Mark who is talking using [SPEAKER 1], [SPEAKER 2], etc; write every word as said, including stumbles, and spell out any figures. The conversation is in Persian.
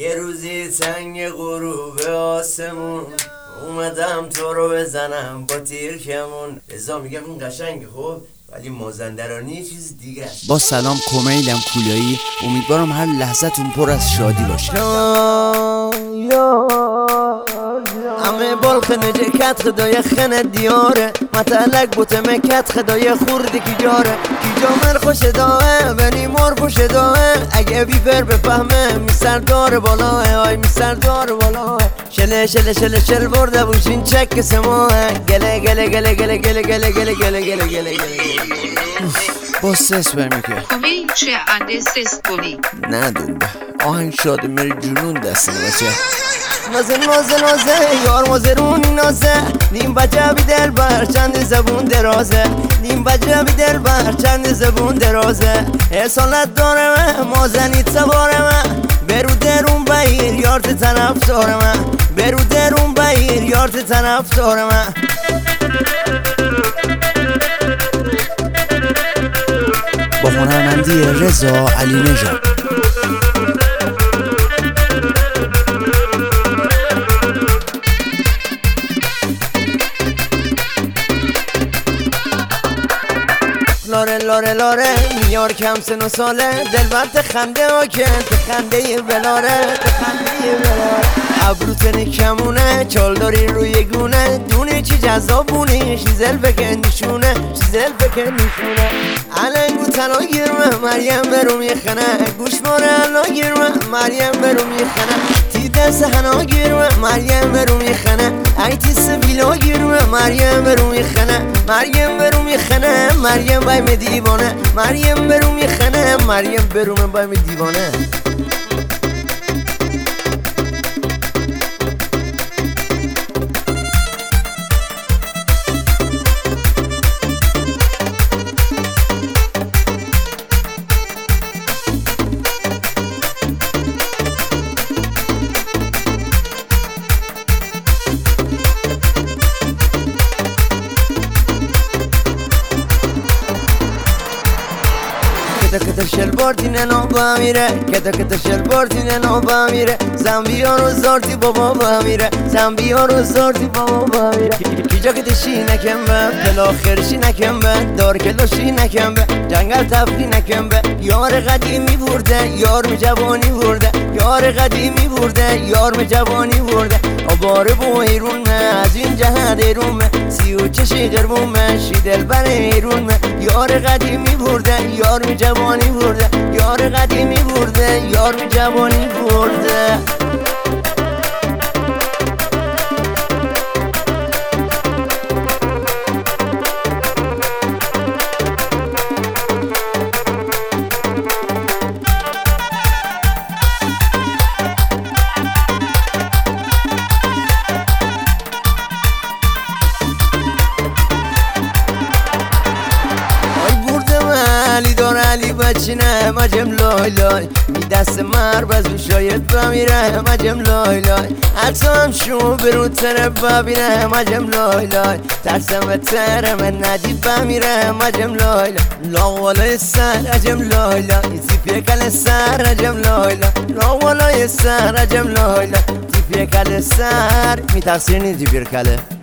[SPEAKER 1] یه روزی تنگ غروب آسمون اومدم تو رو بزنم با تیر کمون. ازا میگم این قشنگه خب، ولی مازندرانی یه چیز دیگه است.
[SPEAKER 2] با سلام، کمیلم کولایی. امیدوارم هر لحظتون پر از شادی باشه.
[SPEAKER 1] همه بال خنجه کت خدای خنه دیاره متعلق بوته مکت خدای خوردی کی جاره کی جامر خوش داره بنی مار خوش داره اگه بیفر بفهمه میسر داره بالاه آی میسر داره بالاه شله شله شله شل برده بوشین چک سماه گله گله گله گله گله گله گله گله گله گله
[SPEAKER 2] با سس برمیکه
[SPEAKER 3] کمیل چه انده سس کنی
[SPEAKER 2] ندون به آهنگ شاده میره جنون دستنه بچه
[SPEAKER 1] نازه نازه نازه یار مازرونی نازه نیم بجه بی دل بر چند زبون درازه نیم بجه بی دل بر چند زبون درازه احسانت داره مازنی سواره من برو درون بیر یارت طرف داره من برو درون بیر یارت طرف داره من
[SPEAKER 2] با هنرمندی رضا علی نژاد.
[SPEAKER 1] لاره لاره لاره میار کم سن و ساله دلبرت خنده ها که خنده ولاره خنده ولاره ابروت نکمونه چال داری روی گونه دونه چی جذابونی شیزل بکنیشونه شیزل بکنیشونه علنگو تلا گیرمه مریم برو میخنه گوش ماره الا گیرمه مریم برو میخنه تی دست هنا گیرمه مریم برو میخنه ای تی سبیلا گیرمه مریم برو میخنه مریم برو میخنه مریم بایم دیوانه مریم برو میخنه مریم برو من بایم دیوانه کتا کتا شلوار دینه نو با میره کتا کتا شلوار دینه نو با میره زنبیا رو زارتی بابا با میره زنبیا رو زارتی بابا با میره کجا که دشی نکم به پلا خرشی نکم به دار کلاشی نکم به جنگل تفری نکم به یار قدیمی برده یار می جوانی برده یار قدیمی برده یار می جوانی برده آباره بو ایرون مه از این جهت ایرون مه سی و چشی قربون مه شی دل بر ایرون مه یار قدیمی برده یار می جوانی برده یار قدیمی برده یار می جوانی برده علی دار علی بچینه مجم لای لای می دست مر بزو شاید بمیره مجم لای لای حتی هم شو برو تره ببینه مجم لای لای ترسم به تره من ندید بمیره مجم لای لای لاولای سر عجم لای لای زیفیه کل سر عجم لای لای لاولای سر عجم لای لای زیفیه کل سر می تقصیر نیزی بیر کله